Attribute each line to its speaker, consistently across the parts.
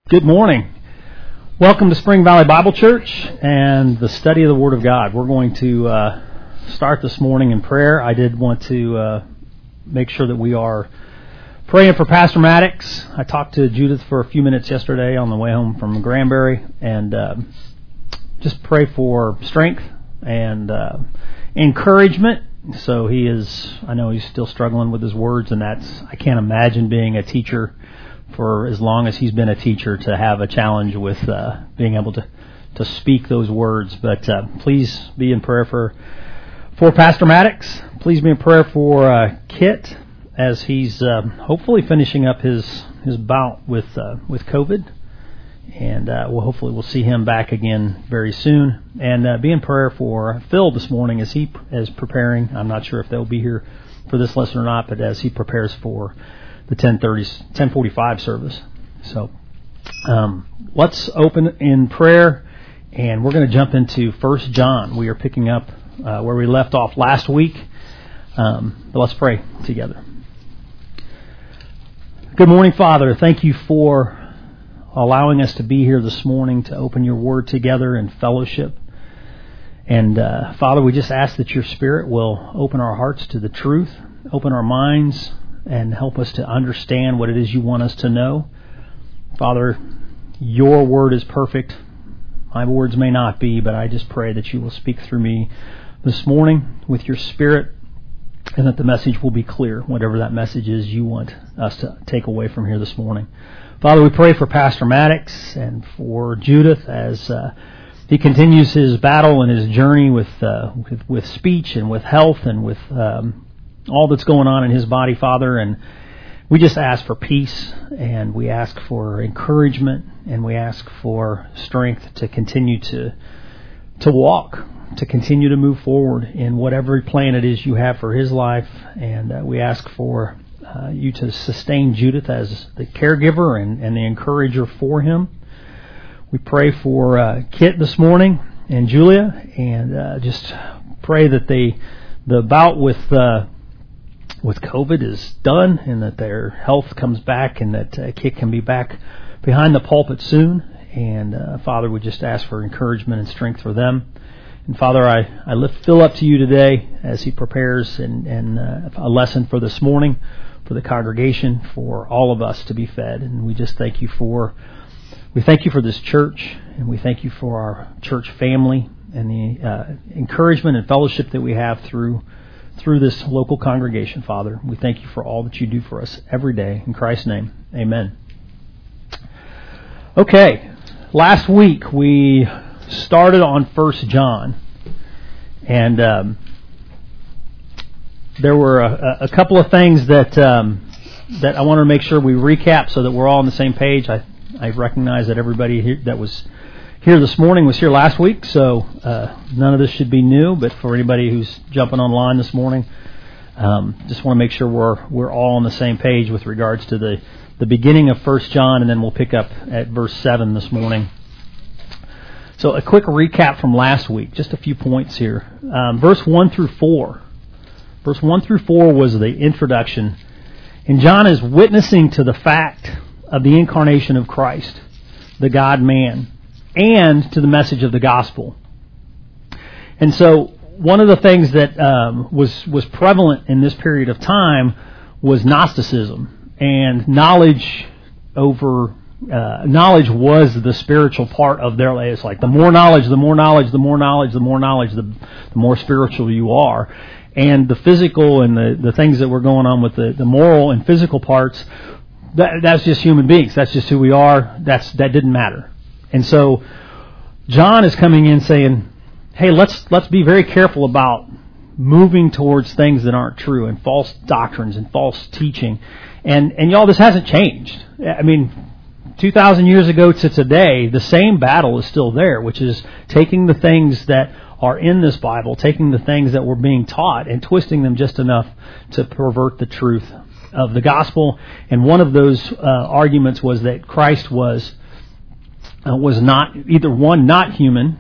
Speaker 1: Good morning. Welcome to Spring Valley Bible Church and the study of the Word of God. We're going to start this morning in prayer. I did want to make sure that we are praying for Pastor Maddox. I talked to Judith for a few minutes yesterday on the way home from Granbury, and just pray for strength and encouragement. So I know he's still struggling with his words, and I can't imagine being a teacher for as long as he's been a teacher to have a challenge with being able to speak those words. But please be in prayer for Pastor Maddox. Please be in prayer for Kit as he's hopefully finishing up his bout with COVID, and we'll see him back again very soon. And be in prayer for Phil this morning as he is preparing. I'm not sure if they'll be here for this lesson or not, but as he prepares for the 10:45 service. So let's open in prayer, and we're going to jump into 1 John. We are picking up where we left off last week, but let's pray together. Good morning, Father. Thank you for allowing us to be here this morning to open your word together in fellowship. And Father, we just ask that your Spirit will open our hearts to the truth, open our minds, and help us to understand what it is you want us to know. Father, your word is perfect. My words may not be, but I just pray that you will speak through me this morning with your Spirit, and that the message will be clear, whatever that message is you want us to take away from here this morning. Father, we pray for Pastor Maddox and for Judith as he continues his battle and his journey with speech and with health and with all that's going on in his body, Father. And we just ask for peace, and we ask for encouragement, and we ask for strength to continue to walk, to continue to move forward in whatever plan it is you have for his life. And we ask for you to sustain Judith as the caregiver and the encourager for him. We pray for Kit this morning and Julia, and just pray that the bout with COVID is done, and that their health comes back, and that Kit can be back behind the pulpit soon. And Father, we just ask for encouragement and strength for them. And Father, I lift Phil up to you today as he prepares and a lesson for this morning, for the congregation, for all of us to be fed. And we just thank you for this church, and we thank you for our church family and the encouragement and fellowship that we have through this local congregation, Father. We thank you for all that you do for us every day. In Christ's name, amen. Okay, last week we started on 1 John, and there were a couple of things that I want to make sure we recap so that we're all on the same page. I recognize that everybody here that was here this morning was here last week, so none of this should be new. But for anybody who's jumping online this morning, just want to make sure we're all on the same page with regards to the beginning of 1 John, and then we'll pick up at verse 7 this morning. So a quick recap from last week, just a few points here. Verse 1 through 4. Verse 1 through 4 was the introduction, and John is witnessing to the fact of the incarnation of Christ, the God-man, and to the message of the gospel. And so one of the things that was prevalent in this period of time was Gnosticism, and knowledge was the spiritual part of their life. It's like the more knowledge, the more knowledge, the more knowledge, the more knowledge, the more spiritual you are. And the physical and the things that were going on with the moral and physical parts, that's just human beings. That's just who we are. That didn't matter. And so John is coming in saying, hey, let's be very careful about moving towards things that aren't true, and false doctrines and false teaching. And y'all, this hasn't changed. I mean, 2,000 years ago to today, the same battle is still there, which is taking the things that are in this Bible, taking the things that were being taught and twisting them just enough to pervert the truth of the gospel. And one of those arguments was that Christ was not, either one, not human.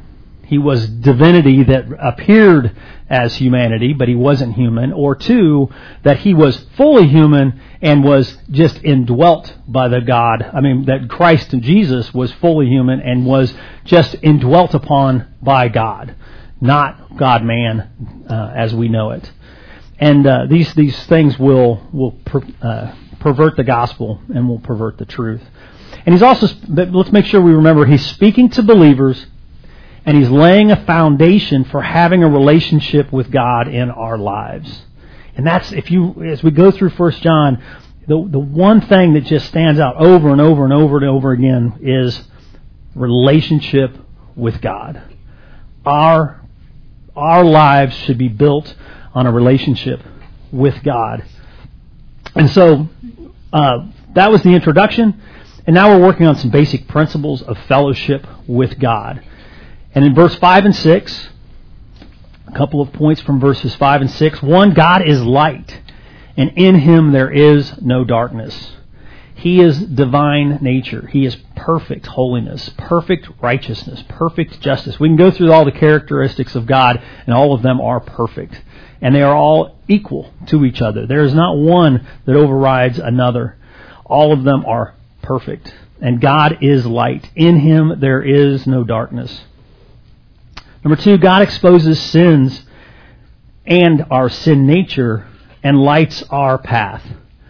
Speaker 1: he was divinity that appeared as humanity, but he wasn't human. Or 2, that he was fully human and was just indwelt by the God. That Christ and Jesus was fully human and was just indwelt upon by God, not God-man as we know it. And these things will pervert the gospel and will pervert the truth. And he's also, let's make sure we remember, he's speaking to believers, and he's laying a foundation for having a relationship with God in our lives. And that's, as we go through 1 John, the one thing that just stands out over and over and over and over again is relationship with God. Our lives should be built on a relationship with God. And so that was the introduction. And now we're working on some basic principles of fellowship with God. And in verse 5 and 6, a couple of points from verses 5 and 6. 1, God is light, and in Him there is no darkness. He is divine nature. He is perfect holiness, perfect righteousness, perfect justice. We can go through all the characteristics of God, and all of them are perfect. And they are all equal to each other. There is not one that overrides another. All of them are perfect. And God is light. In Him there is no darkness. Number 2, God exposes sins and our sin nature and lights our path.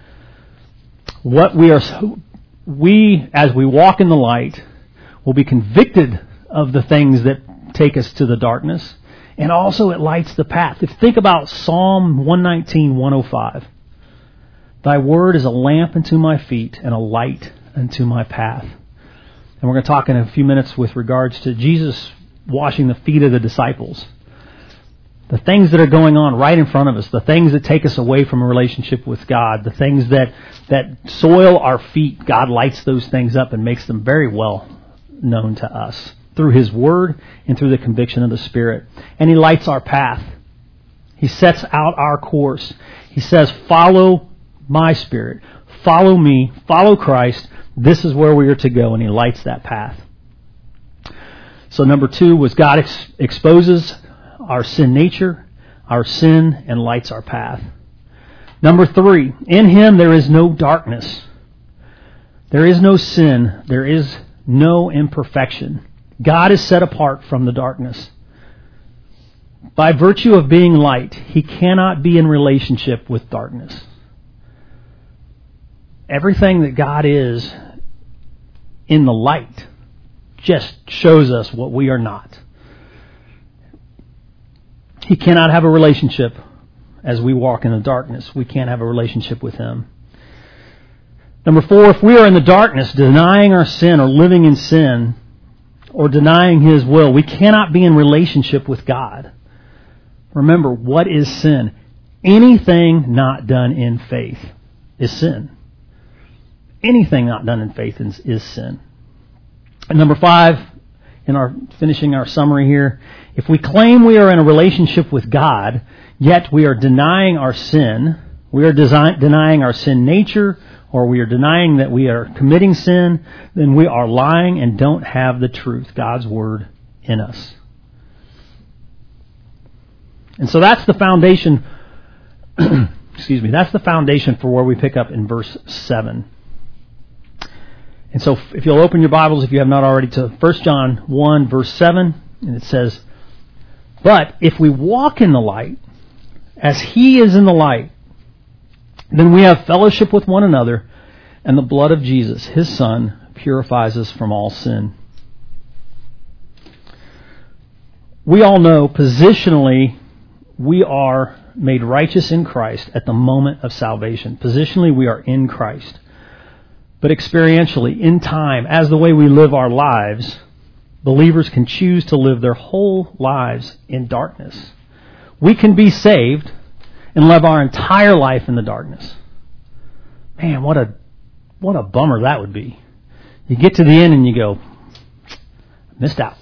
Speaker 1: As we walk in the light, will be convicted of the things that take us to the darkness, and also it lights the path. If you think about Psalm 119, 105, Thy word is a lamp unto my feet and a light unto my path. And we're going to talk in a few minutes with regards to Jesus washing the feet of the disciples. The things that are going on right in front of us, the things that take us away from a relationship with God, the things that soil our feet, God lights those things up and makes them very well known to us through His Word and through the conviction of the Spirit. And He lights our path. He sets out our course. He says, follow my Spirit, follow me, follow Christ. This is where we are to go, and He lights that path. So number 2 was God exposes our sin nature, our sin, and lights our path. Number 3, in Him there is no darkness. There is no sin. There is no imperfection. God is set apart from the darkness. By virtue of being light, He cannot be in relationship with darkness. Everything that God is in the light just shows us what we are not. He cannot have a relationship as we walk in the darkness. We can't have a relationship with Him. Number 4, if we are in the darkness, denying our sin or living in sin or denying His will, we cannot be in relationship with God. Remember, what is sin? Anything not done in faith is sin. Anything not done in faith is sin. And number 5, finishing our summary here, if we claim we are in a relationship with God, yet we are denying our sin, we are denying our sin nature, or we are denying that we are committing sin, then we are lying and don't have the truth, God's Word, in us. And so that's the foundation, that's the foundation for where we pick up in verse 7. And so if you'll open your Bibles, if you have not already, to 1 John 1, verse 7, and it says, but if we walk in the light, as He is in the light, then we have fellowship with one another, and the blood of Jesus, His Son, purifies us from all sin. We all know positionally we are made righteous in Christ at the moment of salvation. Positionally we are in Christ. But experientially, in time, as the way we live our lives, believers can choose to live their whole lives in darkness. We can be saved and live our entire life in the darkness. Man, what a bummer that would be. You get to the end and you go, missed out.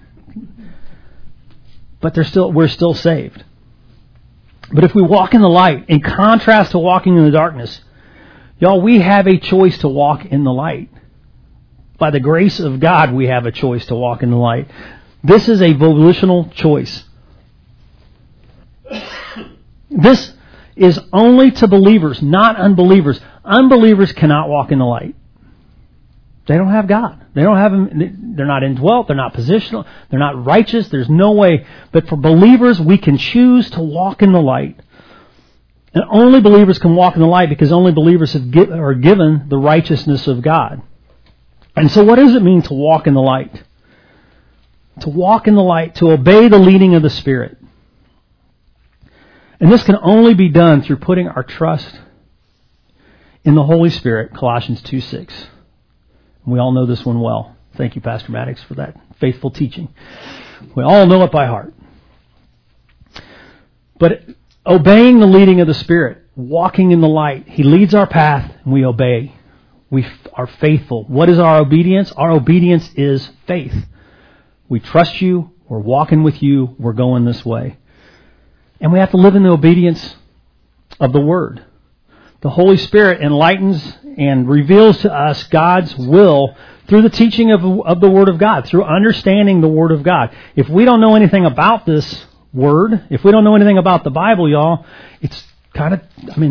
Speaker 1: But we're still saved. But if we walk in the light, in contrast to walking in the darkness, y'all, we have a choice to walk in the light. By the grace of God, we have a choice to walk in the light. This is a volitional choice. This is only to believers, not unbelievers. Unbelievers cannot walk in the light. They don't have God. They don't have Him. They're not indwelt. They're not positional. They're not righteous. There's no way. But for believers, we can choose to walk in the light. And only believers can walk in the light because only believers are given the righteousness of God. And so what does it mean to walk in the light? To walk in the light, to obey the leading of the Spirit. And this can only be done through putting our trust in the Holy Spirit, Colossians 2:6. We all know this one well. Thank you, Pastor Maddox, for that faithful teaching. We all know it by heart. But obeying the leading of the Spirit, walking in the light, He leads our path and we obey. We are faithful. What is our obedience? Our obedience is faith. We trust You. We're walking with You. We're going this way. And we have to live in the obedience of the Word. The Holy Spirit enlightens and reveals to us God's will through the teaching of the Word of God, through understanding the Word of God. If we don't know anything about this Word, if we don't know anything about the Bible, y'all, it's kind of,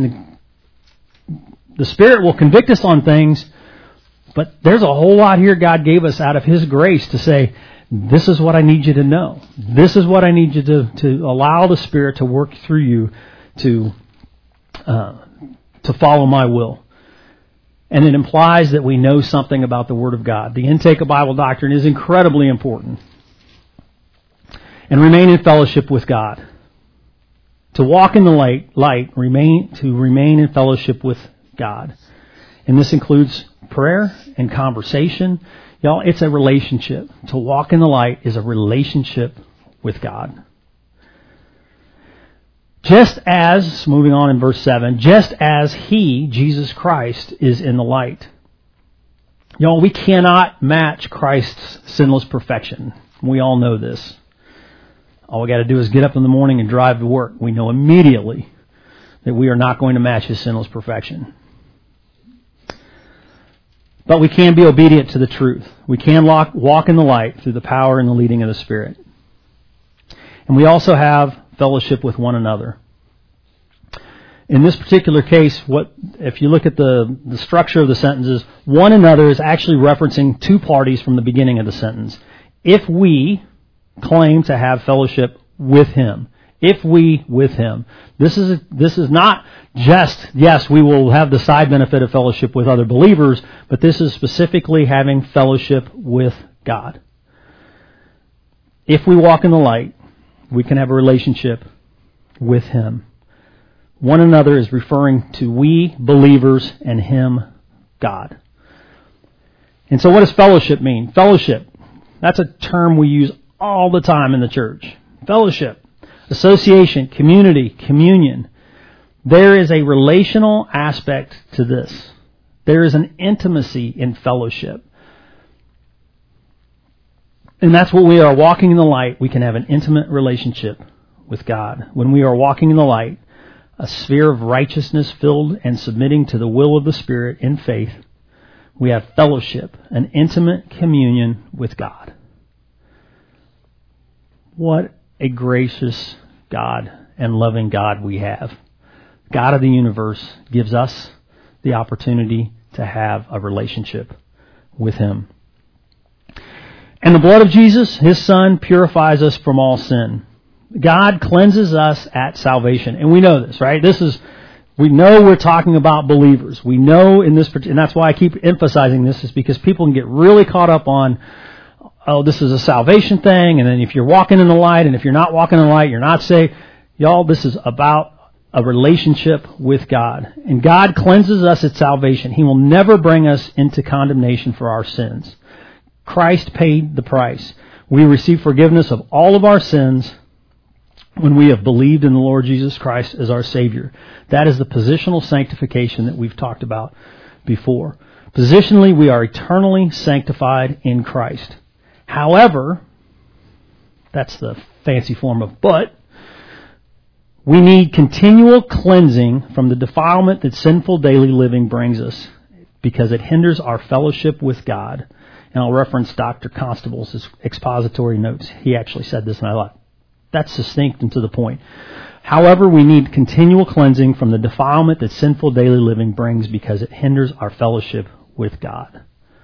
Speaker 1: the Spirit will convict us on things, but there's a whole lot here God gave us out of His grace to say, this is what I need you to know. This is what I need you to allow the Spirit to work through you to follow my will. And it implies that we know something about the Word of God. The intake of Bible doctrine is incredibly important. And remain in fellowship with God. To walk in the light, to remain in fellowship with God. And this includes prayer and conversation. Y'all, it's a relationship. To walk in the light is a relationship with God. Just as, moving on in verse 7, just as He, Jesus Christ, is in the light. Y'all, we cannot match Christ's sinless perfection. We all know this. All we got to do is get up in the morning and drive to work. We know immediately that we are not going to match His sinless perfection. But we can be obedient to the truth. We can walk in the light through the power and the leading of the Spirit. And we also have fellowship with one another. In this particular case, if you look at the structure of the sentences, one another is actually referencing two parties from the beginning of the sentence. If we claim to have fellowship with Him. If we with Him. This is not just, yes, we will have the side benefit of fellowship with other believers, but this is specifically having fellowship with God. If we walk in the light, we can have a relationship with Him. One another is referring to we, believers, and Him, God. And so what does fellowship mean? Fellowship, that's a term we use all the time in the church. Fellowship, association, community, communion. There is a relational aspect to this. There is an intimacy in fellowship. And that's what we are walking in the light. We can have an intimate relationship with God. When we are walking in the light, a sphere of righteousness filled and submitting to the will of the Spirit in faith, we have fellowship, an intimate communion with God. What a gracious God and loving God we have. God of the universe gives us the opportunity to have a relationship with Him. And the blood of Jesus, His Son, purifies us from all sin. God cleanses us at salvation. And we know this, right? We know we're talking about believers. We know in this, and that's why I keep emphasizing this, is because people can get really caught up on, oh, this is a salvation thing, and then if you're walking in the light, and if you're not walking in the light, you're not saved. Y'all, this is about a relationship with God. And God cleanses us at salvation. He will never bring us into condemnation for our sins. Christ paid the price. We receive forgiveness of all of our sins when we have believed in the Lord Jesus Christ as our Savior. That is the positional sanctification that we've talked about before. Positionally, we are eternally sanctified in Christ. However, that's the fancy form of but, we need continual cleansing from the defilement that sinful daily living brings us, because it hinders our fellowship with God. And I'll reference Dr. Constable's expository notes. He actually said this, and I thought, that's succinct and to the point. However, we need continual cleansing from the defilement that sinful daily living brings because it hinders our fellowship with God.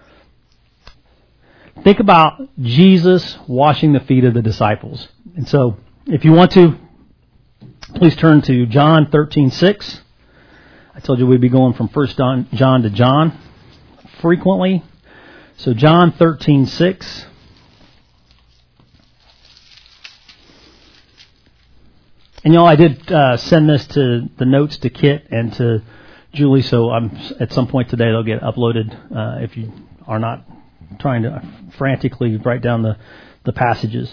Speaker 1: Think about Jesus washing the feet of the disciples. And so, if you want to, please turn to John 13:6. I told you we'd be going from 1 John to John frequently. So John 13:6. And y'all, I did send this to the notes to Kit and to Julie, so at some point today they'll get uploaded if you are not trying to frantically write down the passages.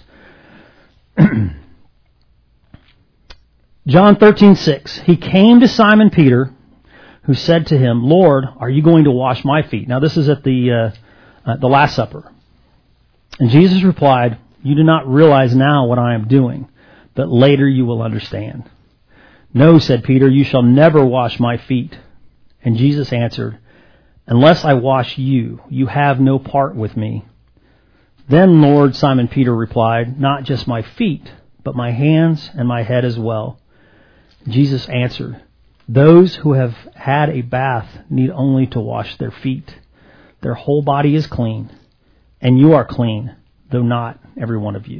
Speaker 1: John 13:6. He came to Simon Peter, who said to him, "Lord, are you going to wash my feet?" Now this is at the Last Supper. And Jesus replied, "You do not realize now what I am doing, but later you will understand." "No," said Peter, "you shall never wash my feet." And Jesus answered, "Unless I wash you, you have no part with me." "Then, Lord," Simon Peter replied, "not just my feet, but my hands and my head as well." Jesus answered, "Those who have had a bath need only to wash their feet. Their whole body is clean, and you are clean, though not every one of you."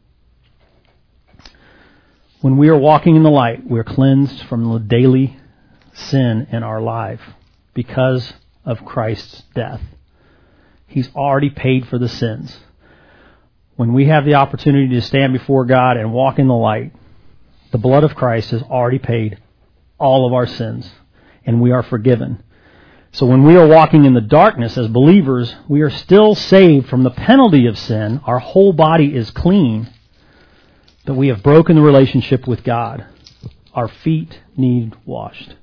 Speaker 1: When we are walking in the light, we are cleansed from the daily sin in our life because of Christ's death. He's already paid for the sins. When we have the opportunity to stand before God and walk in the light, the blood of Christ has already paid all of our sins, and we are forgiven. So when we are walking in the darkness as believers, we are still saved from the penalty of sin. Our whole body is clean, but we have broken the relationship with God. Our feet need washed.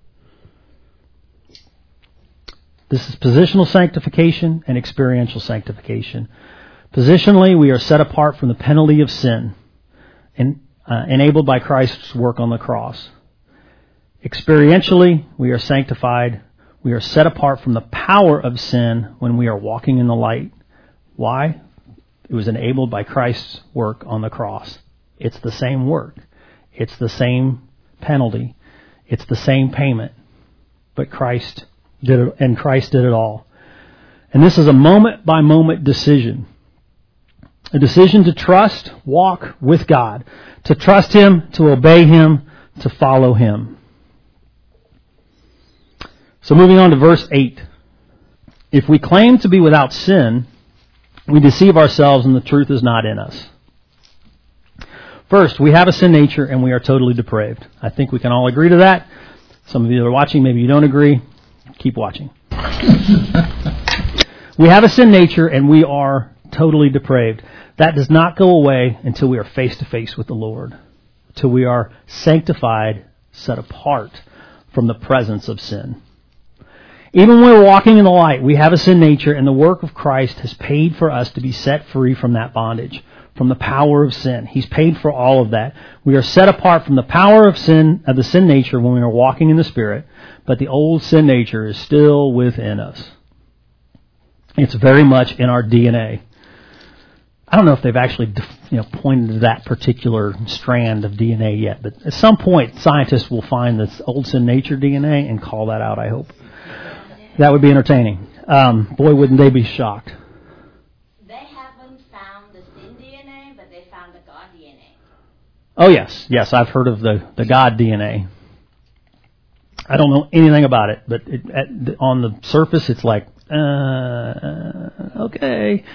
Speaker 1: This is positional sanctification and experiential sanctification. Positionally, we are set apart from the penalty of sin and enabled by Christ's work on the cross. Experientially, we are sanctified. We are set apart from the power of sin when we are walking in the light. Why? It was enabled by Christ's work on the cross. It's the same work. It's the same penalty. It's the same payment. But Christ did it, and Christ did it all. And this is a moment-by-moment decision. A decision to trust, walk with God. To trust Him, to obey Him, to follow Him. So moving on to verse 8. If we claim to be without sin, we deceive ourselves and the truth is not in us. First, we have a sin nature and we are totally depraved. I think we can all agree to that. Some of you are watching, maybe you don't agree. Keep watching. We have a sin nature and we are totally depraved. That does not go away until we are face to face with the Lord. Until we are sanctified, set apart from the presence of sin. Even when we're walking in the light, we have a sin nature, and the work of Christ has paid for us to be set free from that bondage, from the power of sin. He's paid for all of that. We are set apart from the power of sin, of the sin nature, when we are walking in the Spirit, but the old sin nature is still within us. It's very much in our DNA. I don't know if they've actually pointed to that particular strand of DNA yet, but at some point, scientists will find this old sin nature DNA and call that out, I hope. That would be entertaining. Boy, wouldn't they be shocked.
Speaker 2: They haven't found the sin DNA, but they found the God DNA.
Speaker 1: Oh, yes. Yes, I've heard of the God DNA. I don't know anything about it, but on the surface, it's like, okay.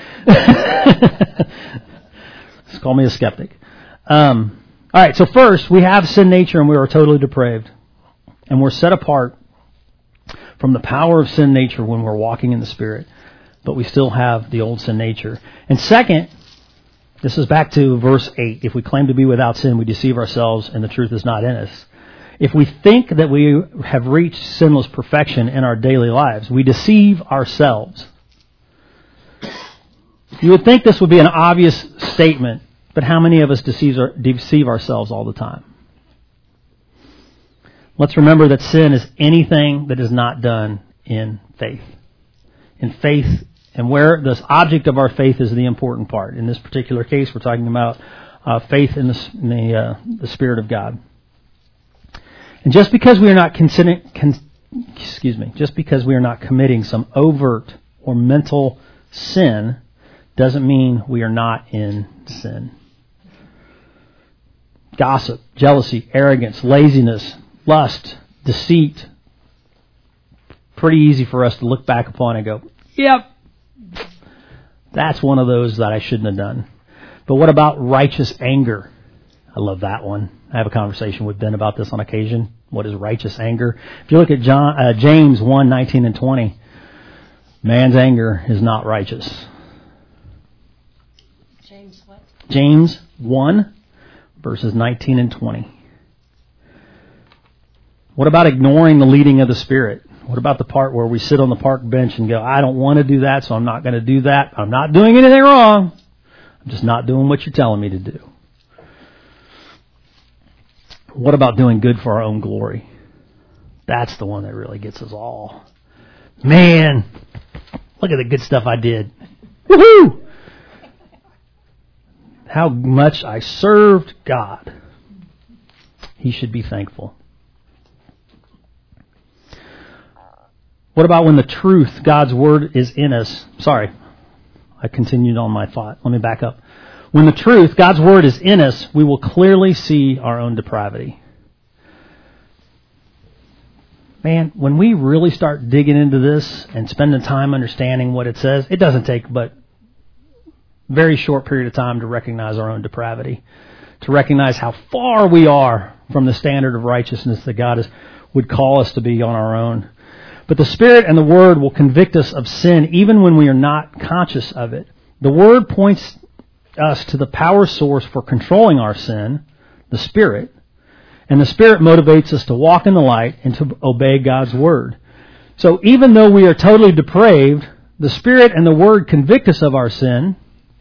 Speaker 1: Just call me a skeptic. All right, so first, we have sin nature and we are totally depraved. And we're set apart from the power of sin nature when we're walking in the Spirit, but we still have the old sin nature. And second, this is back to verse 8. If we claim to be without sin, we deceive ourselves and the truth is not in us. If we think that we have reached sinless perfection in our daily lives, we deceive ourselves. You would think this would be an obvious statement, but how many of us deceive ourselves all the time? Let's remember that sin is anything that is not done in faith. In faith And where this object of our faith is the important part. In this particular case, we're talking about faith in the Spirit of God. And just because we are not just because we are not committing some overt or mental sin, doesn't mean we are not in sin. Gossip, jealousy, arrogance, laziness, lust, deceit. Pretty easy for us to look back upon and go, yep, that's one of those that I shouldn't have done. But what about righteous anger? I love that one. I have a conversation with Ben about this on occasion. What is righteous anger? If you look at James 1, 19 and 20, man's anger is not righteous.
Speaker 3: James what?
Speaker 1: James 1, verses 19 and 20. What about ignoring the leading of the Spirit? What about the part where we sit on the park bench and go, I don't want to do that, so I'm not going to do that. I'm not doing anything wrong. I'm just not doing what you're telling me to do. What about doing good for our own glory? That's the one that really gets us all. Man, look at the good stuff I did. Woohoo! How much I served God. He should be thankful. What about when the truth, God's Word, is in us? Sorry, I continued on my thought. Let me back up. When the truth, God's Word, is in us, we will clearly see our own depravity. Man, when we really start digging into this and spending time understanding what it says, it doesn't take but a very short period of time to recognize our own depravity, to recognize how far we are from the standard of righteousness that God would call us to be on our own. But the Spirit and the Word will convict us of sin even when we are not conscious of it. The Word points us to the power source for controlling our sin, the Spirit, and the Spirit motivates us to walk in the light and to obey God's Word. So even though we are totally depraved, the Spirit and the Word convict us of our sin.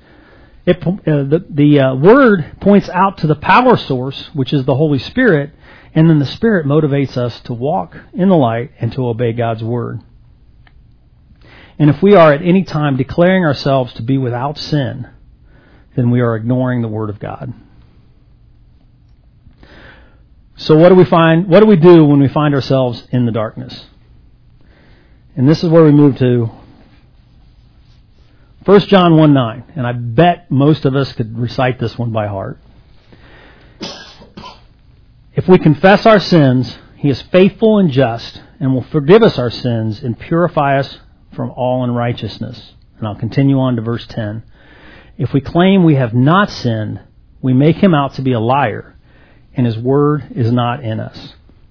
Speaker 1: The Word points out to the power source, which is the Holy Spirit, and then the Spirit motivates us to walk in the light and to obey God's Word. And if we are at any time declaring ourselves to be without sin, then we are ignoring the Word of God. So what do we find? What do we do when we find ourselves in the darkness? And this is where we move to 1 John 1:9. And I bet most of us could recite this one by heart. If we confess our sins, He is faithful and just and will forgive us our sins and purify us from all unrighteousness. And I'll continue on to verse 10. If we claim we have not sinned, we make Him out to be a liar, and His word is not in us.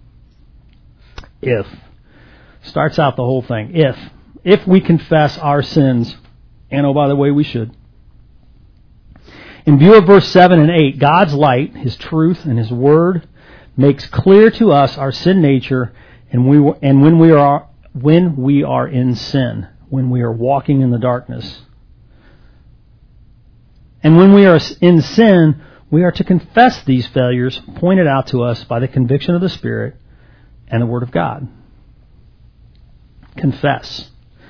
Speaker 1: If. Starts out the whole thing. If we confess our sins, and oh, by the way, we should. In view of verse 7 and 8, God's light, His truth, and His word makes clear to us our sin nature, and when we are in sin, when we are walking in the darkness. And when we are in sin, we are to confess these failures pointed out to us by the conviction of the Spirit and the Word of God. Confess.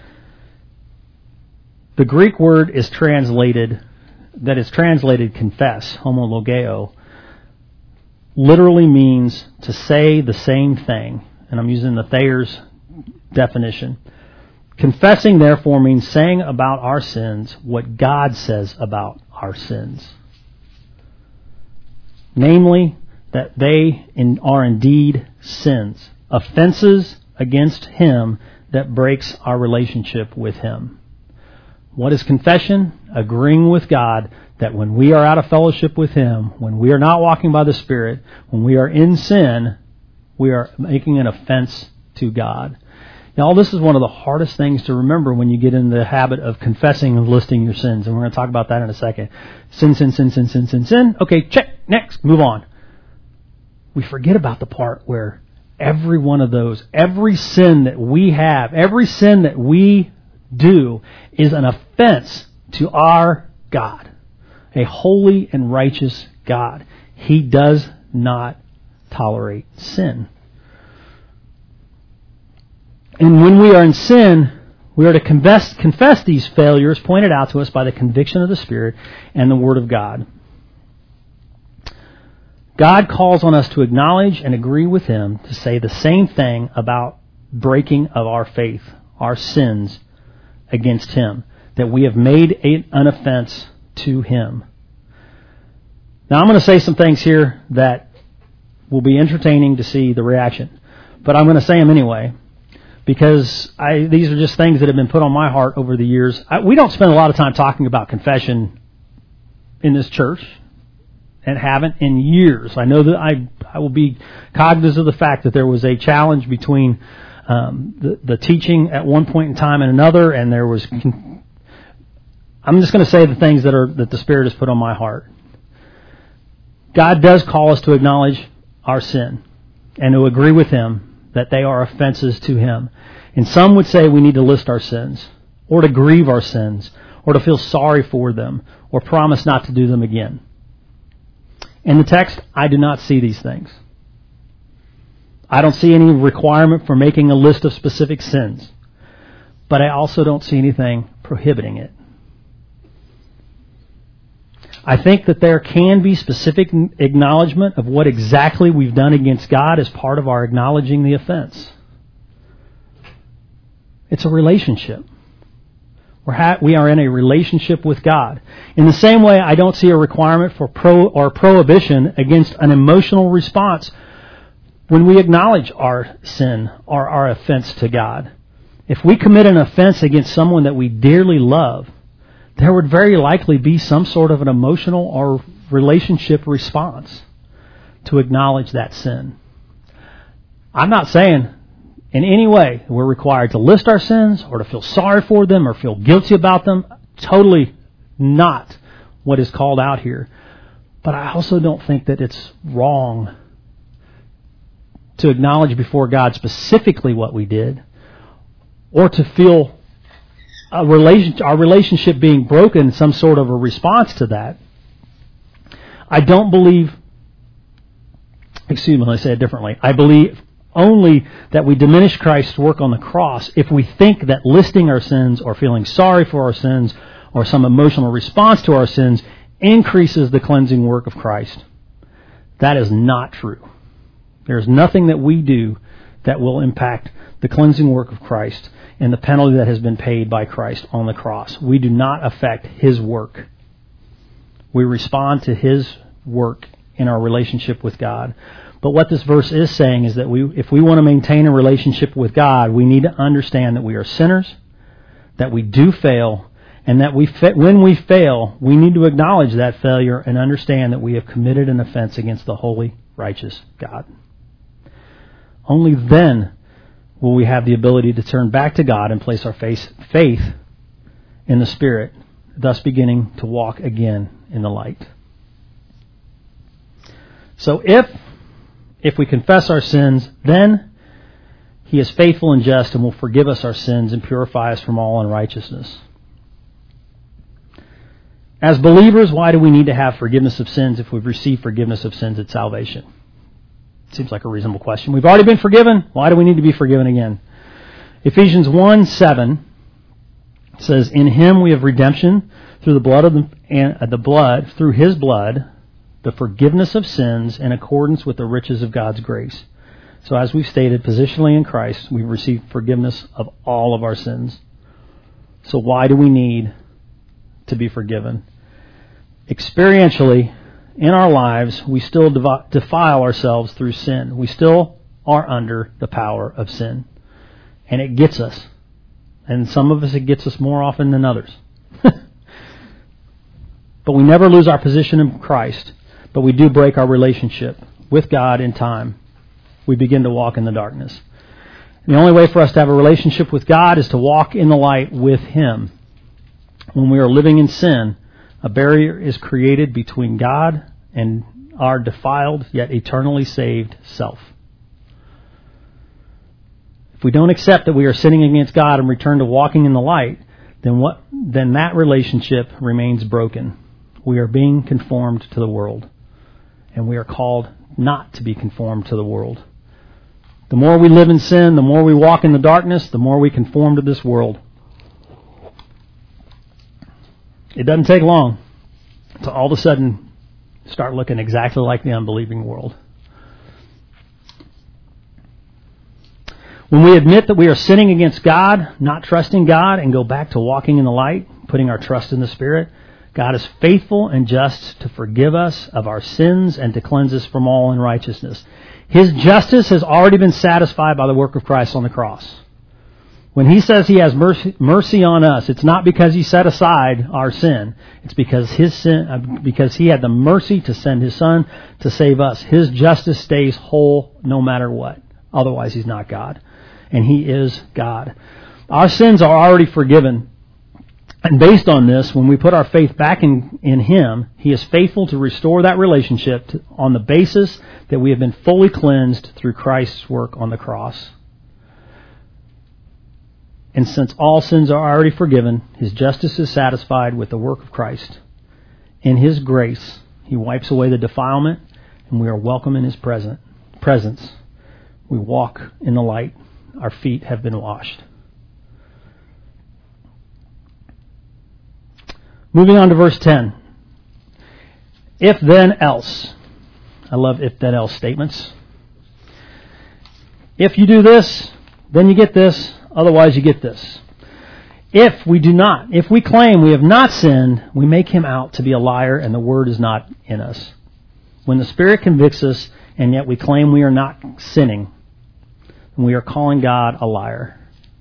Speaker 1: The Greek word is translated confess, homologeo, literally means to say the same thing. And I'm using the Thayer's definition. Confessing, therefore, means saying about our sins what God says about our sins. Namely, that they are indeed sins, offenses against Him that breaks our relationship with Him. What is confession? Agreeing with God that when we are out of fellowship with Him, when we are not walking by the Spirit, when we are in sin, we are making an offense to God. Now, this is one of the hardest things to remember when you get in the habit of confessing and listing your sins. And we're going to talk about that in a second. Sin, sin, sin, sin, sin, sin, sin. Okay, check. Next. Move on. We forget about the part where every one of those, every sin that we have, every sin that we do is an offense to our God, a holy and righteous God. He does not tolerate sin. And when we are in sin, We are to confess these failures pointed out to us by the conviction of the Spirit and the Word of God. God calls on us to acknowledge and agree with Him to say the same thing about breaking of our faith, our sins against Him, that we have made an offense to Him. Now I'm going to say some things here that will be entertaining to see the reaction, but I'm going to say them anyway, because these are just things that have been put on my heart over the years. We don't spend a lot of time talking about confession in this church, and haven't in years. I know that I will be cognizant of the fact that there was a challenge between the teaching at one point in time and another, and there was. I'm just going to say the things that the Spirit has put on my heart. God does call us to acknowledge our sin and to agree with Him that they are offenses to Him. And some would say we need to list our sins, or to grieve our sins, or to feel sorry for them, or promise not to do them again. In the text, I do not see these things. I don't see any requirement for making a list of specific sins, but I also don't see anything prohibiting it. I think that there can be specific acknowledgement of what exactly we've done against God as part of our acknowledging the offense. It's a relationship. We are in a relationship with God. In the same way, I don't see a requirement for prohibition against an emotional response when we acknowledge our sin or our offense to God. If we commit an offense against someone that we dearly love, there would very likely be some sort of an emotional or relationship response to acknowledge that sin. I'm not saying in any way we're required to list our sins or to feel sorry for them or feel guilty about them. Totally not what is called out here. But I also don't think that it's wrong to acknowledge before God specifically what we did, or to feel our relationship being broken, some sort of a response to that. I don't believe, let me say it differently. I believe only that we diminish Christ's work on the cross if we think that listing our sins or feeling sorry for our sins or some emotional response to our sins increases the cleansing work of Christ. That is not true. There is nothing that we do that will impact the cleansing work of Christ and the penalty that has been paid by Christ on the cross. We do not affect His work. We respond to His work in our relationship with God. But what this verse is saying is that if we want to maintain a relationship with God, we need to understand that we are sinners, that we do fail, and that when we fail, we need to acknowledge that failure and understand that we have committed an offense against the holy, righteous God. Only then will we have the ability to turn back to God and place our faith in the Spirit, thus beginning to walk again in the light. So if we confess our sins, then He is faithful and just and will forgive us our sins and purify us from all unrighteousness. As believers, why do we need to have forgiveness of sins if we've received forgiveness of sins at salvation? Seems like a reasonable question. We've already been forgiven. Why do we need to be forgiven again? Ephesians 1:7 says, "In Him we have redemption through the blood through His blood, the forgiveness of sins in accordance with the riches of God's grace." So as we've stated, positionally in Christ, we've received forgiveness of all of our sins. So why do we need to be forgiven? Experientially, in our lives, we still defile ourselves through sin. We still are under the power of sin. And it gets us. And some of us, it gets us more often than others. But we never lose our position in Christ. But we do break our relationship with God in time. We begin to walk in the darkness. And the only way for us to have a relationship with God is to walk in the light with Him. When we are living in sin, a barrier is created between God and our defiled yet eternally saved self. If we don't accept that we are sinning against God and return to walking in the light, then that relationship remains broken. We are being conformed to the world, and we are called not to be conformed to the world. The more we live in sin, the more we walk in the darkness, the more we conform to this world. It doesn't take long to all of a sudden start looking exactly like the unbelieving world. When we admit that we are sinning against God, not trusting God, and go back to walking in the light, putting our trust in the Spirit, God is faithful and just to forgive us of our sins and to cleanse us from all unrighteousness. His justice has already been satisfied by the work of Christ on the cross. When He says He has mercy on us, it's not because He set aside our sin. It's because because He had the mercy to send His Son to save us. His justice stays whole no matter what. Otherwise, He's not God. And He is God. Our sins are already forgiven. And based on this, when we put our faith back in Him, He is faithful to restore that relationship on the basis that we have been fully cleansed through Christ's work on the cross. And since all sins are already forgiven, His justice is satisfied with the work of Christ. In His grace, He wipes away the defilement, and we are welcome in His presence. We walk in the light. Our feet have been washed. Moving on to verse 10. If then else. I love if then else statements. If you do this, then you get this. Otherwise you get this. If we claim we have not sinned, we make Him out to be a liar and the word is not in us. When the Spirit convicts us and yet we claim we are not sinning, we are calling God a liar.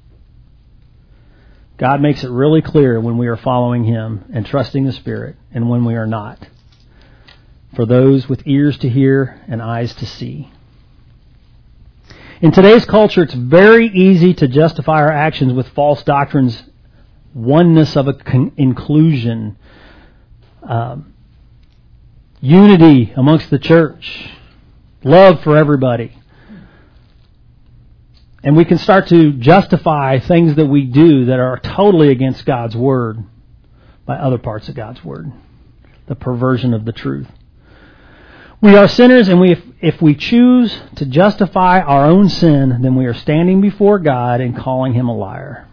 Speaker 1: God makes it really clear when we are following Him and trusting the Spirit and when we are not. For those with ears to hear and eyes to see. In today's culture, it's very easy to justify our actions with false doctrines, oneness of inclusion, unity amongst the church, love for everybody. And we can start to justify things that we do that are totally against God's Word by other parts of God's Word. The perversion of the truth. We are sinners, and if we choose to justify our own sin, then we are standing before God and calling Him a liar.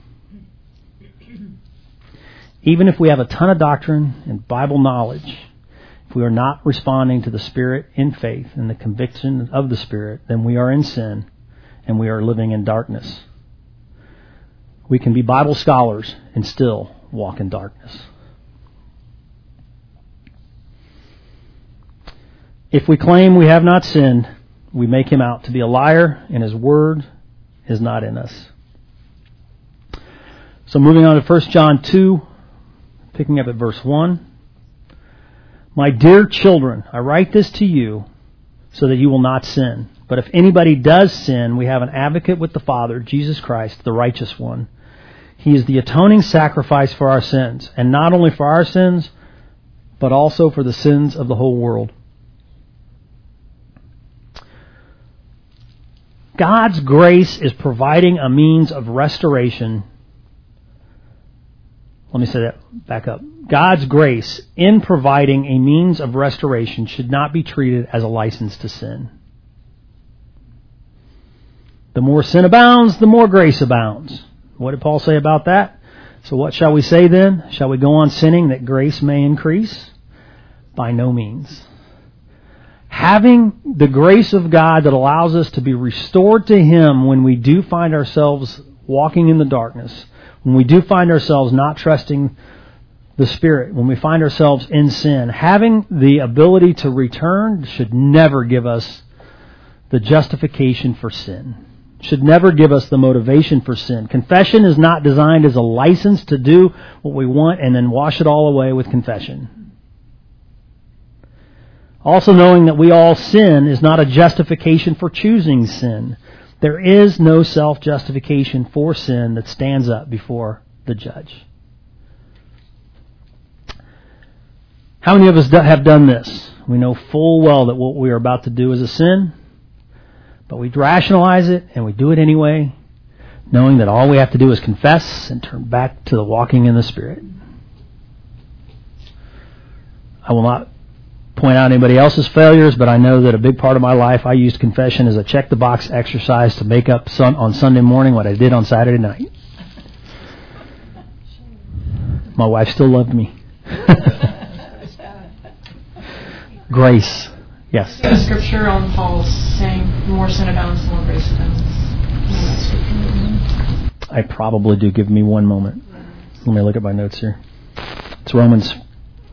Speaker 1: Even if we have a ton of doctrine and Bible knowledge, if we are not responding to the Spirit in faith and the conviction of the Spirit, then we are in sin. And we are living in darkness. We can be Bible scholars and still walk in darkness. If we claim we have not sinned, we make Him out to be a liar, and His word is not in us. So moving on to 1 John 2, picking up at verse 1. My dear children, I write this to you so that you will not sin. But if anybody does sin, we have an advocate with the Father, Jesus Christ, the righteous one. He is the atoning sacrifice for our sins, and not only for our sins, but also for the sins of the whole world. God's grace is providing a means of restoration. Let me say that back up. God's grace in providing a means of restoration should not be treated as a license to sin. The more sin abounds, the more grace abounds. What did Paul say about that? So what shall we say then? Shall we go on sinning that grace may increase? By no means. Having the grace of God that allows us to be restored to Him when we do find ourselves walking in the darkness, when we do find ourselves not trusting the Spirit, when we find ourselves in sin, having the ability to return should never give us the justification for sin. Should never give us the motivation for sin. Confession is not designed as a license to do what we want and then wash it all away with confession. Also knowing that we all sin is not a justification for choosing sin. There is no self-justification for sin that stands up before the judge. How many of us have done this? We know full well that what we are about to do is a sin, but we rationalize it and we do it anyway, knowing that all we have to do is confess and turn back to the walking in the Spirit. I will not point out anybody else's failures, but I know that a big part of my life I used confession as a check-the-box exercise to make up on Sunday morning what I did on Saturday night. My wife still loved me. Grace. Yes.
Speaker 3: The scripture on Paul saying more sin abounds, more grace abounds.
Speaker 1: I probably do. Give me one moment. Let me look at my notes here. It's Romans 6.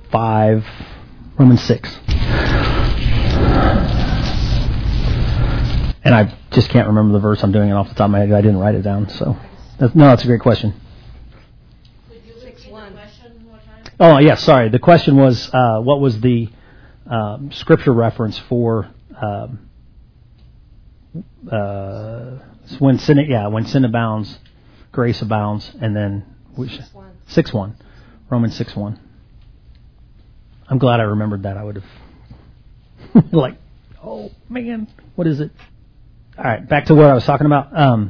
Speaker 1: And I just can't remember the verse. I'm doing it off the top of my head. I didn't write it down. So, that's a great question.
Speaker 2: Could you repeat the question one more time?
Speaker 1: Oh, yes. Sorry. The question was, what was the scripture reference for when sin abounds, grace abounds, and then 6:1, Romans 6:1. I'm glad I remembered that. I would have like, oh man, what is it? All right, back to what I was talking about.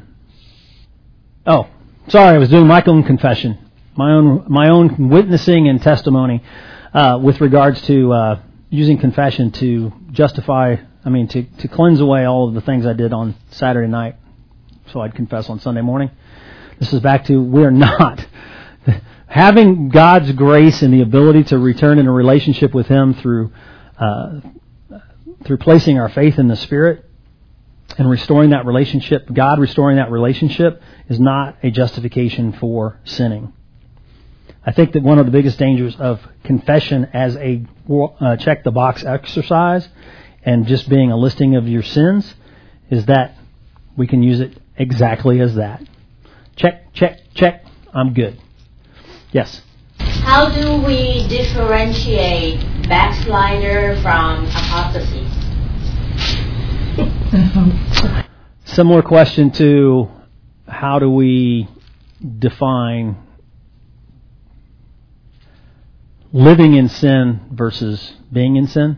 Speaker 1: I was doing my own confession, my own witnessing and testimony with regards to using confession to justify. To cleanse away all of the things I did on Saturday night, so I'd confess on Sunday morning. This is back to we're not having God's grace and the ability to return in a relationship with Him through placing our faith in the Spirit and restoring that relationship. God restoring that relationship is not a justification for sinning. I think that one of the biggest dangers of confession as a check the box exercise and just being a listing of your sins is that we can use it exactly as that. Check, check, check. I'm good. Yes?
Speaker 2: How do we differentiate backslider from apostasy?
Speaker 1: Similar question to how do we define living in sin versus being in sin?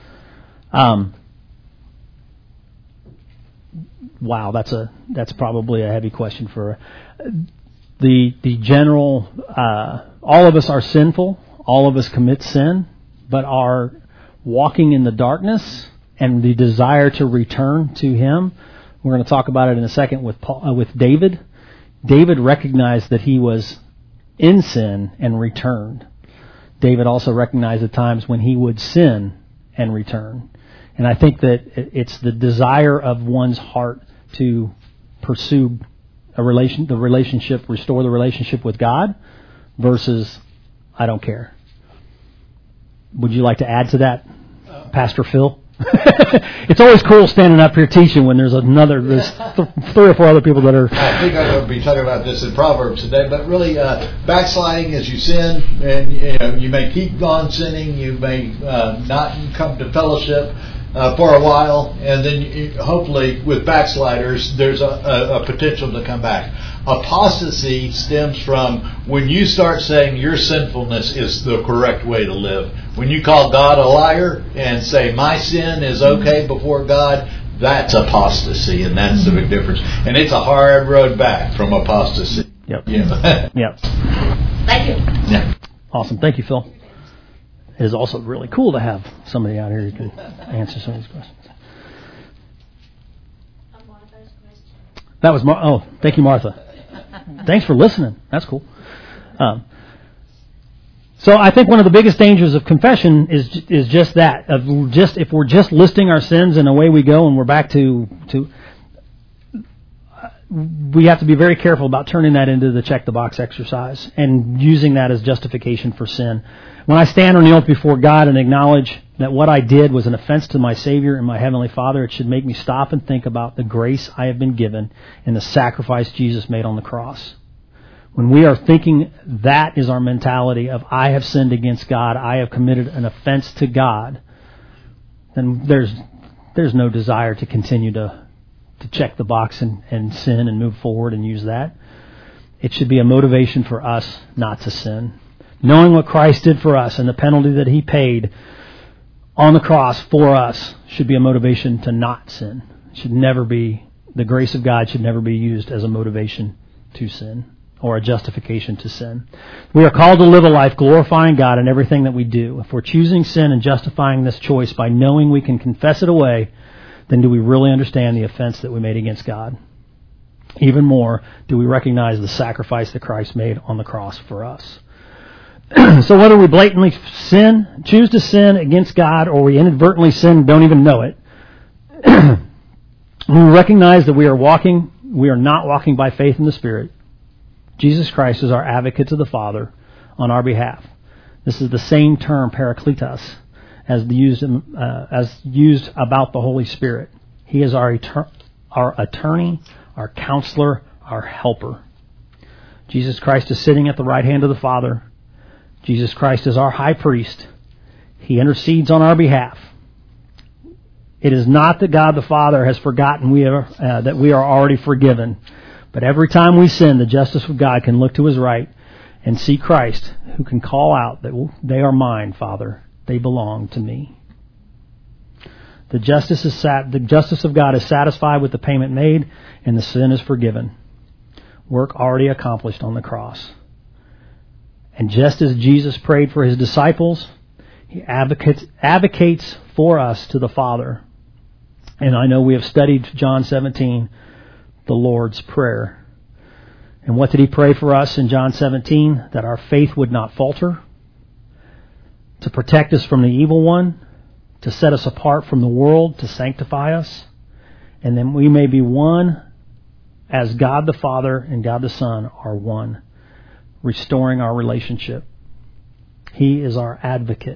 Speaker 1: Wow, that's probably a heavy question for the general. All of us are sinful. All of us commit sin, but are walking in the darkness and the desire to return to Him. We're going to talk about it in a second with David. David recognized that he was in sin and returned. David also recognized the times when he would sin and return. And I think that it's the desire of one's heart to pursue restore the relationship with God versus I don't care. Would you like to add to that, Pastor Phil? It's always cool standing up here teaching when there's 3 or 4 other people that are...
Speaker 4: I think I'm going to be talking about this in Proverbs today, but really backsliding is you sin, and you may keep on sinning, you may not come to fellowship for a while, and then hopefully with backsliders there's a potential to come back. Apostasy stems from when you start saying your sinfulness is the correct way to live. When you call God a liar and say my sin is okay before God, that's apostasy, and that's the big difference. And it's a hard road back from apostasy.
Speaker 1: Yep.
Speaker 4: Yeah.
Speaker 1: Yep.
Speaker 2: Thank you.
Speaker 4: Yeah.
Speaker 1: Awesome. Thank you, Phil. It is also really cool to have somebody out here who can answer some of these questions. That was thank you, Martha. Thanks for listening. That's cool. So I think one of the biggest dangers of confession is just that, if we're just listing our sins and away we go and we're back to we have to be very careful about turning that into the check the box exercise and using that as justification for sin. When I stand or kneel before God and acknowledge that what I did was an offense to my Savior and my Heavenly Father, it should make me stop and think about the grace I have been given and the sacrifice Jesus made on the cross. When we are thinking that is our mentality of I have sinned against God, I have committed an offense to God, then there's no desire to continue to check the box and sin and move forward and use that. It should be a motivation for us not to sin. Knowing what Christ did for us and the penalty that He paid on the cross for us should be a motivation to not sin. The grace of God should never be used as a motivation to sin or a justification to sin. We are called to live a life glorifying God in everything that we do. If we're choosing sin and justifying this choice by knowing we can confess it away, then do we really understand the offense that we made against God? Even more, do we recognize the sacrifice that Christ made on the cross for us? So whether we blatantly choose to sin against God, or we inadvertently sin and don't even know it, we recognize that we are not walking by faith in the Spirit. Jesus Christ is our advocate to the Father on our behalf. This is the same term, parakletos, as used about the Holy Spirit. He is our attorney, our counselor, our helper. Jesus Christ is sitting at the right hand of the Father. Jesus Christ is our high priest. He intercedes on our behalf. It is not that God the Father has forgotten that we are already forgiven. But every time we sin, the justice of God can look to His right and see Christ, who can call out that they are mine, Father. They belong to me. The justice of God is satisfied with the payment made, and the sin is forgiven. Work already accomplished on the cross. And just as Jesus prayed for His disciples, He advocates for us to the Father. And I know we have studied John 17, the Lord's Prayer. And what did He pray for us in John 17? That our faith would not falter, to protect us from the evil one, to set us apart from the world, to sanctify us, and then we may be one as God the Father and God the Son are one, restoring our relationship. He is our advocate.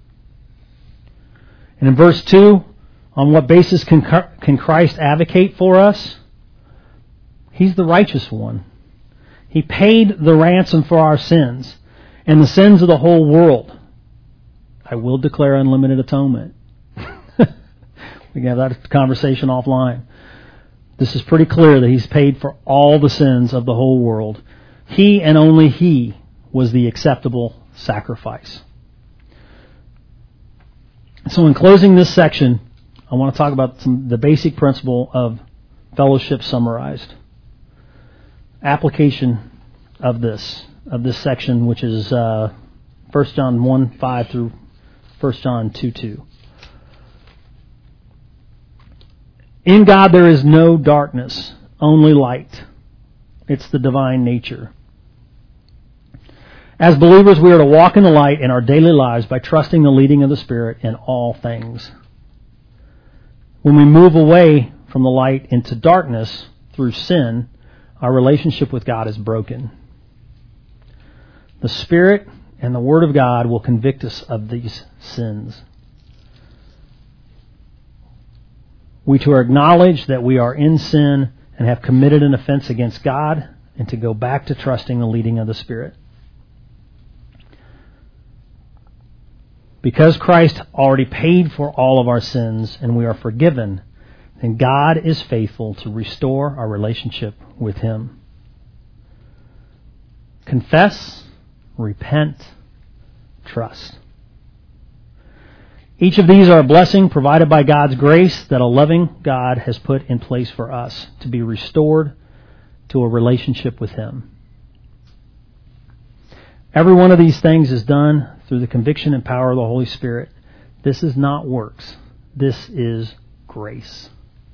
Speaker 1: And in verse 2, on what basis can Christ advocate for us? He's the righteous one. He paid the ransom for our sins and the sins of the whole world. I will declare unlimited atonement. We can have that conversation offline. This is pretty clear that He's paid for all the sins of the whole world. He and only He was the acceptable sacrifice. So in closing this section, I want to talk about the basic principle of fellowship summarized. Application of this section, which is 1 John 1:5 through 1 John 2:2. In God there is no darkness, only light. It's the divine nature. As believers, we are to walk in the light in our daily lives by trusting the leading of the Spirit in all things. When we move away from the light into darkness through sin, our relationship with God is broken. The Spirit and the Word of God will convict us of these sins. We to acknowledge that we are in sin and have committed an offense against God, and to go back to trusting the leading of the Spirit. Because Christ already paid for all of our sins and we are forgiven, then God is faithful to restore our relationship with Him. Confess, repent, trust. Each of these are a blessing provided by God's grace that a loving God has put in place for us to be restored to a relationship with Him. Every one of these things is done through the conviction and power of the Holy Spirit. This is not works. This is grace.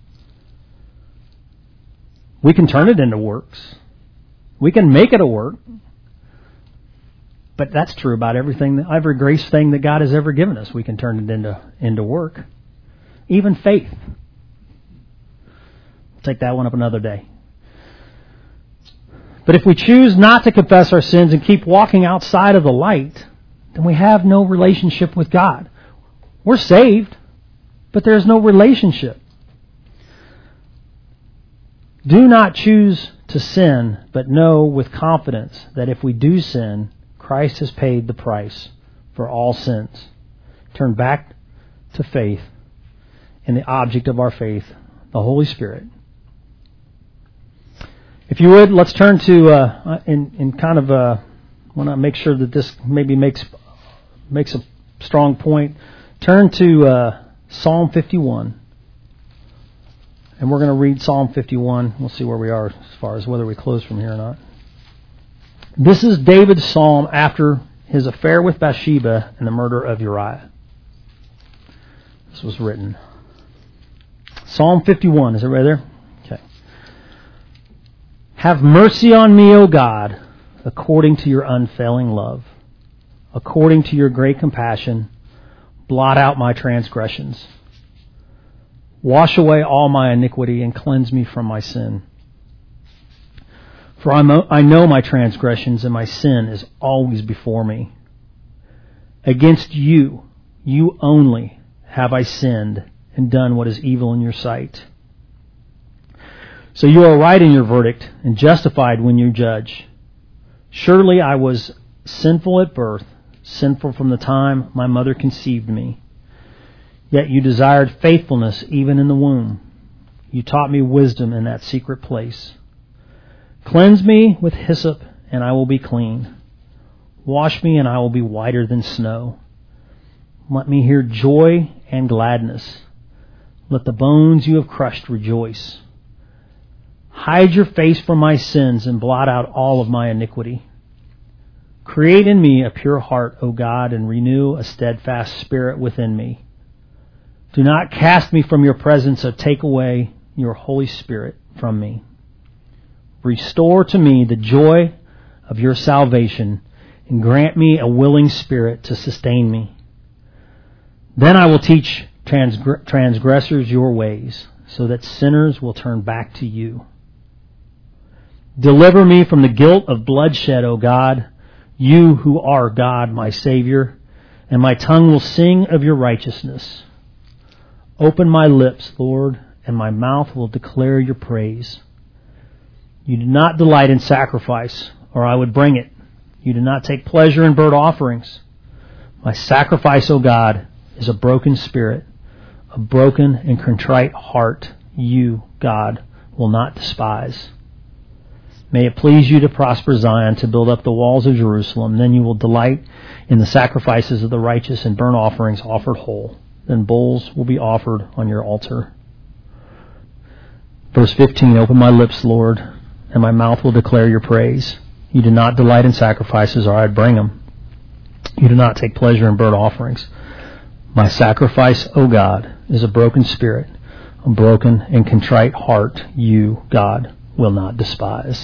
Speaker 1: We can turn it into works. We can make it a work. But that's true about every grace thing that God has ever given us. We can turn it into work. Even faith. We'll take that one up another day. But if we choose not to confess our sins and keep walking outside of the light, then we have no relationship with God. We're saved, but there's no relationship. Do not choose to sin, but know with confidence that if we do sin, Christ has paid the price for all sins. Turn back to faith in the object of our faith, the Holy Spirit. If you would, let's turn to, want to make sure that this maybe makes a strong point. Turn to Psalm 51. And we're going to read Psalm 51. We'll see where we are as far as whether we close from here or not. This is David's psalm after his affair with Bathsheba and the murder of Uriah. This was written. Psalm 51. Is it right there? Okay. Have mercy on me, O God, according to your unfailing love. according to your great compassion, blot out my transgressions. Wash away all my iniquity and cleanse me from my sin. For I know my transgressions, and my sin is always before me. Against you, you only, have I sinned and done what is evil in your sight. So you are right in your verdict and justified when you judge. Surely I was sinful at birth, sinful from the time my mother conceived me. Yet you desired faithfulness even in the womb. You taught me wisdom in that secret place. Cleanse me with hyssop, and I will be clean. Wash me, and I will be whiter than snow. Let me hear joy and gladness. Let the bones you have crushed rejoice. Hide your face from my sins and blot out all of my iniquity. Create in me a pure heart, O God, and renew a steadfast spirit within me. Do not cast me from your presence or take away your Holy Spirit from me. Restore to me the joy of your salvation and grant me a willing spirit to sustain me. Then I will teach transgressors your ways, so that sinners will turn back to you. Deliver me from the guilt of bloodshed, O God, you who are God, my Savior, and my tongue will sing of your righteousness. Open my lips, Lord, and my mouth will declare your praise. You do not delight in sacrifice, or I would bring it. You do not take pleasure in burnt offerings. My sacrifice, O God, is a broken spirit, a broken and contrite heart. You, God, will not despise. May it please you to prosper Zion, to build up the walls of Jerusalem. Then you will delight in the sacrifices of the righteous and burnt offerings offered whole. Then bulls will be offered on your altar. Verse 15, open my lips, Lord, and my mouth will declare your praise. You do not delight in sacrifices, or I'd bring them. You do not take pleasure in burnt offerings. My sacrifice, O God, is a broken spirit, a broken and contrite heart. You, God, will not despise.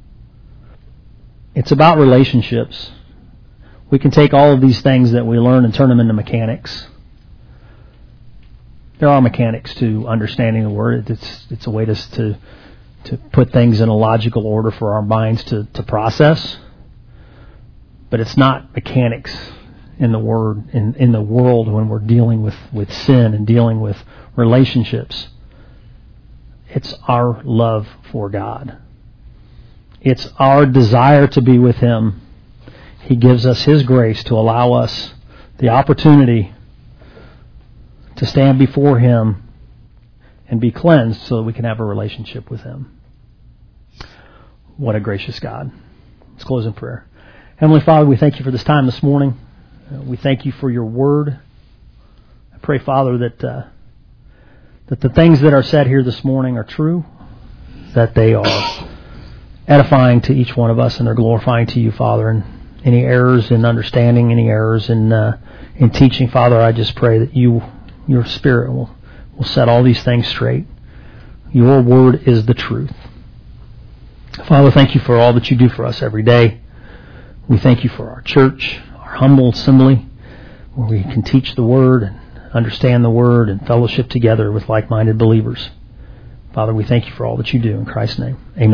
Speaker 1: It's about relationships. We can take all of these things that we learn and turn them into mechanics. There are mechanics to understanding the Word. It's a way to put things in a logical order for our minds to process. But it's not mechanics in the Word, in the world when we're dealing with sin and dealing with relationships. It's our love for God. It's our desire to be with Him. He gives us His grace to allow us the opportunity to stand before Him and be cleansed so that we can have a relationship with Him. What a gracious God. Let's close in prayer. Heavenly Father, we thank you for this time this morning. We thank you for your word. I pray, Father, that the things that are said here this morning are true, that they are edifying to each one of us, and they're glorifying to you, Father. And any errors in understanding, any errors in teaching, Father, I just pray that your Spirit will set all these things straight. Your word is the truth. Father, thank you for all that you do for us every day. We thank you for our church, our humble assembly, where we can teach the word and understand the word and fellowship together with like-minded believers. Father, we thank you for all that you do. In Christ's name, amen.